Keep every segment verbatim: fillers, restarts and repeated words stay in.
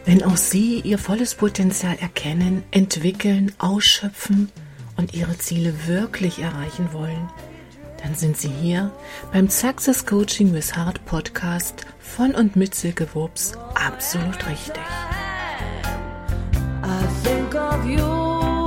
Wenn auch Sie Ihr volles Potenzial erkennen, entwickeln, ausschöpfen und Ihre Ziele wirklich erreichen wollen, dann sind Sie hier beim Success Coaching with Heart Podcast von und mit Silke Wurps absolut richtig. I think of you.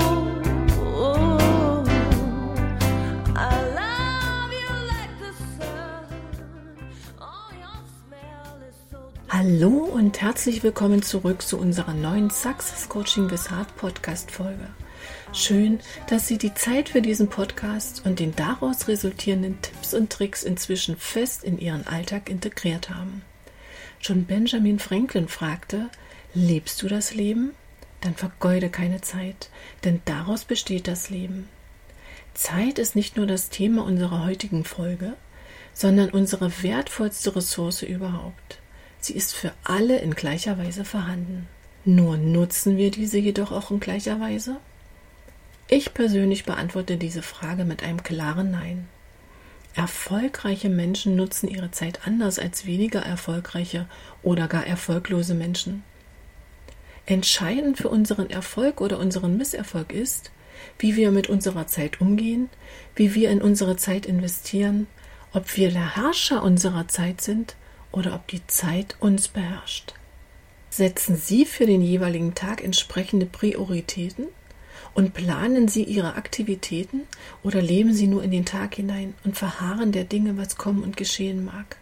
Hallo und herzlich willkommen zurück zu unserer neuen Success Coaching with Heart Podcast Folge. Schön, dass Sie die Zeit für diesen Podcast und den daraus resultierenden Tipps und Tricks inzwischen fest in Ihren Alltag integriert haben. Schon Benjamin Franklin fragte: Lebst du das Leben? Dann vergeude keine Zeit, denn daraus besteht das Leben. Zeit ist nicht nur das Thema unserer heutigen Folge, sondern unsere wertvollste Ressource überhaupt. Sie ist für alle in gleicher Weise vorhanden. Nur nutzen wir diese jedoch auch in gleicher Weise? Ich persönlich beantworte diese Frage mit einem klaren Nein. Erfolgreiche Menschen nutzen ihre Zeit anders als weniger erfolgreiche oder gar erfolglose Menschen. Entscheidend für unseren Erfolg oder unseren Misserfolg ist, wie wir mit unserer Zeit umgehen, wie wir in unsere Zeit investieren, ob wir der Herrscher unserer Zeit sind oder ob die Zeit uns beherrscht. Setzen Sie für den jeweiligen Tag entsprechende Prioritäten und planen Sie Ihre Aktivitäten oder leben Sie nur in den Tag hinein und verharren der Dinge, was kommen und geschehen mag.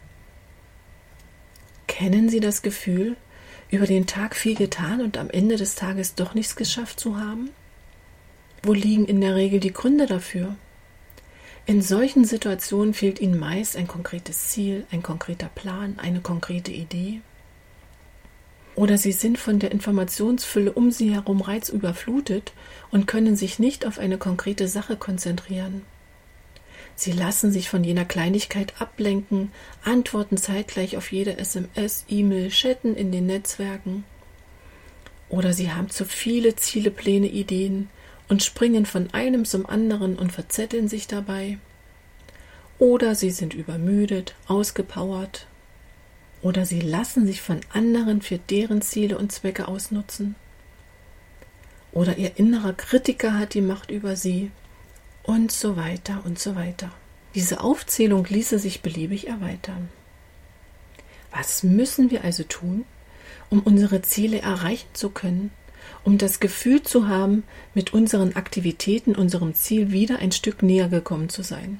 Kennen Sie das Gefühl, über den Tag viel getan und am Ende des Tages doch nichts geschafft zu haben? Wo liegen in der Regel die Gründe dafür? In solchen Situationen fehlt Ihnen meist ein konkretes Ziel, ein konkreter Plan, eine konkrete Idee. Oder Sie sind von der Informationsfülle um Sie herum reizüberflutet und können sich nicht auf eine konkrete Sache konzentrieren. Sie lassen sich von jener Kleinigkeit ablenken, antworten zeitgleich auf jede S M S, E-Mail, chatten in den Netzwerken. Oder Sie haben zu viele Ziele, Pläne, Ideen und springen von einem zum anderen und verzetteln sich dabei. Oder Sie sind übermüdet, ausgepowert. Oder Sie lassen sich von anderen für deren Ziele und Zwecke ausnutzen. Oder Ihr innerer Kritiker hat die Macht über Sie. Und so weiter und so weiter. Diese Aufzählung ließe sich beliebig erweitern. Was müssen wir also tun, um unsere Ziele erreichen zu können? Um das Gefühl zu haben, mit unseren Aktivitäten unserem Ziel wieder ein Stück näher gekommen zu sein.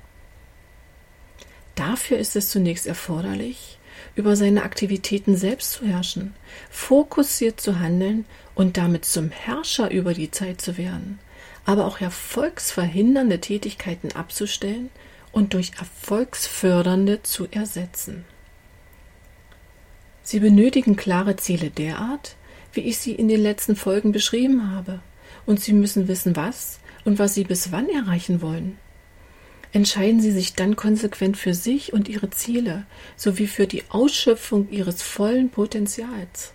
Dafür ist es zunächst erforderlich, über seine Aktivitäten selbst zu herrschen, fokussiert zu handeln und damit zum Herrscher über die Zeit zu werden, aber auch erfolgsverhindernde Tätigkeiten abzustellen und durch erfolgsfördernde zu ersetzen. Sie benötigen klare Ziele derart, wie ich sie in den letzten Folgen beschrieben habe. Und Sie müssen wissen, was und was Sie bis wann erreichen wollen. Entscheiden Sie sich dann konsequent für sich und Ihre Ziele, sowie für die Ausschöpfung Ihres vollen Potenzials.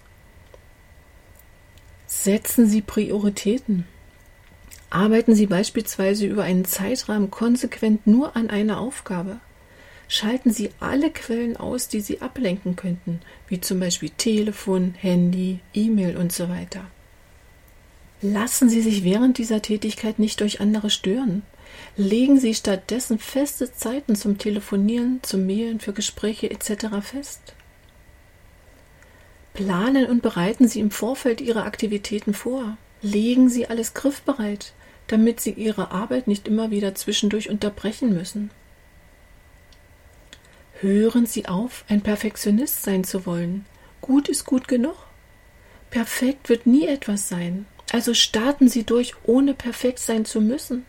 Setzen Sie Prioritäten. Arbeiten Sie beispielsweise über einen Zeitrahmen konsequent nur an einer Aufgabe. Schalten Sie alle Quellen aus, die Sie ablenken könnten, wie zum Beispiel Telefon, Handy, E-Mail und so weiter. Lassen Sie sich während dieser Tätigkeit nicht durch andere stören. Legen Sie stattdessen feste Zeiten zum Telefonieren, zum Mailen, für Gespräche et cetera fest. Planen und bereiten Sie im Vorfeld Ihre Aktivitäten vor. Legen Sie alles griffbereit, damit Sie Ihre Arbeit nicht immer wieder zwischendurch unterbrechen müssen. Hören Sie auf, ein Perfektionist sein zu wollen. Gut ist gut genug. Perfekt wird nie etwas sein. Also starten Sie durch, ohne perfekt sein zu müssen.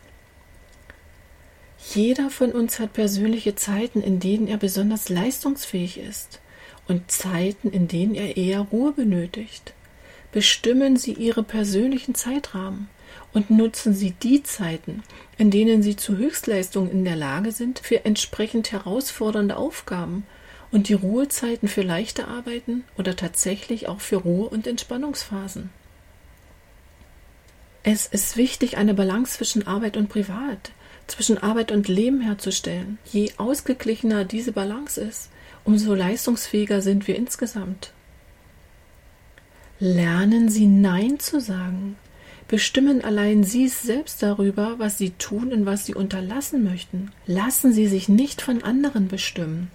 Jeder von uns hat persönliche Zeiten, in denen er besonders leistungsfähig ist und Zeiten, in denen er eher Ruhe benötigt. Bestimmen Sie Ihre persönlichen Zeitrahmen und nutzen Sie die Zeiten, in denen Sie zu Höchstleistungen in der Lage sind, für entsprechend herausfordernde Aufgaben und die Ruhezeiten für leichte Arbeiten oder tatsächlich auch für Ruhe- und Entspannungsphasen. Es ist wichtig, eine Balance zwischen Arbeit und Privat, zwischen Arbeit und Leben herzustellen. Je ausgeglichener diese Balance ist, umso leistungsfähiger sind wir insgesamt. Lernen Sie Nein zu sagen. Bestimmen allein Sie selbst darüber, was Sie tun und was Sie unterlassen möchten. Lassen Sie sich nicht von anderen bestimmen.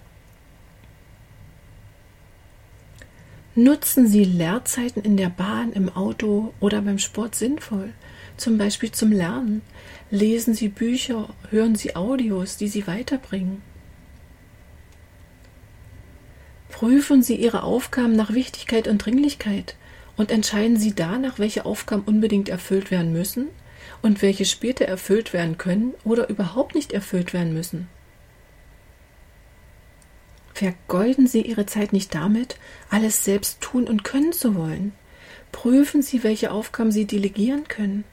Nutzen Sie Leerzeiten in der Bahn, im Auto oder beim Sport sinnvoll, zum Beispiel zum Lernen. Lesen Sie Bücher, hören Sie Audios, die Sie weiterbringen. Prüfen Sie Ihre Aufgaben nach Wichtigkeit und Dringlichkeit und entscheiden Sie danach, welche Aufgaben unbedingt erfüllt werden müssen und welche später erfüllt werden können oder überhaupt nicht erfüllt werden müssen. Vergeuden Sie Ihre Zeit nicht damit, alles selbst tun und können zu wollen. Prüfen Sie, welche Aufgaben Sie delegieren können.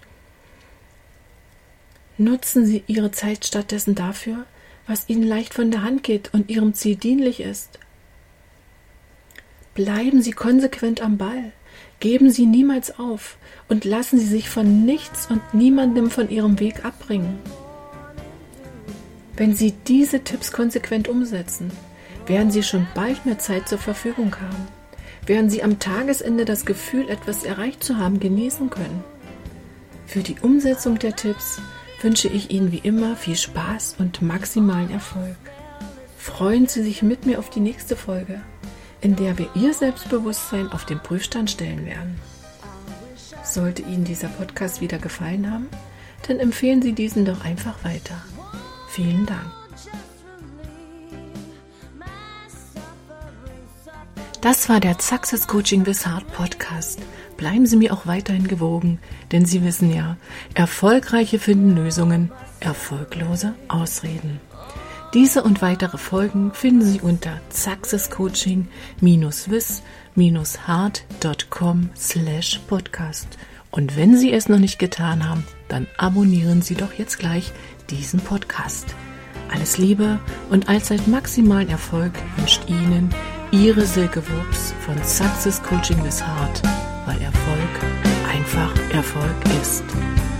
Nutzen Sie Ihre Zeit stattdessen dafür, was Ihnen leicht von der Hand geht und Ihrem Ziel dienlich ist. Bleiben Sie konsequent am Ball. Geben Sie niemals auf und lassen Sie sich von nichts und niemandem von Ihrem Weg abbringen. Wenn Sie diese Tipps konsequent umsetzen, werden Sie schon bald mehr Zeit zur Verfügung haben, werden Sie am Tagesende das Gefühl, etwas erreicht zu haben, genießen können. Für die Umsetzung der Tipps wünsche ich Ihnen wie immer viel Spaß und maximalen Erfolg. Freuen Sie sich mit mir auf die nächste Folge, in der wir Ihr Selbstbewusstsein auf den Prüfstand stellen werden. Sollte Ihnen dieser Podcast wieder gefallen haben, dann empfehlen Sie diesen doch einfach weiter. Vielen Dank. Das war der Success Coaching with Heart Podcast. Bleiben Sie mir auch weiterhin gewogen, denn Sie wissen ja, Erfolgreiche finden Lösungen, Erfolglose Ausreden. Diese und weitere Folgen finden Sie unter successcoaching with heart dot com slash podcast. Und wenn Sie es noch nicht getan haben, dann abonnieren Sie doch jetzt gleich diesen Podcast. Alles Liebe und allzeit maximalen Erfolg wünscht Ihnen Ihre Silke Wurps von Success Coaching with Heart, weil Erfolg einfach Erfolg ist.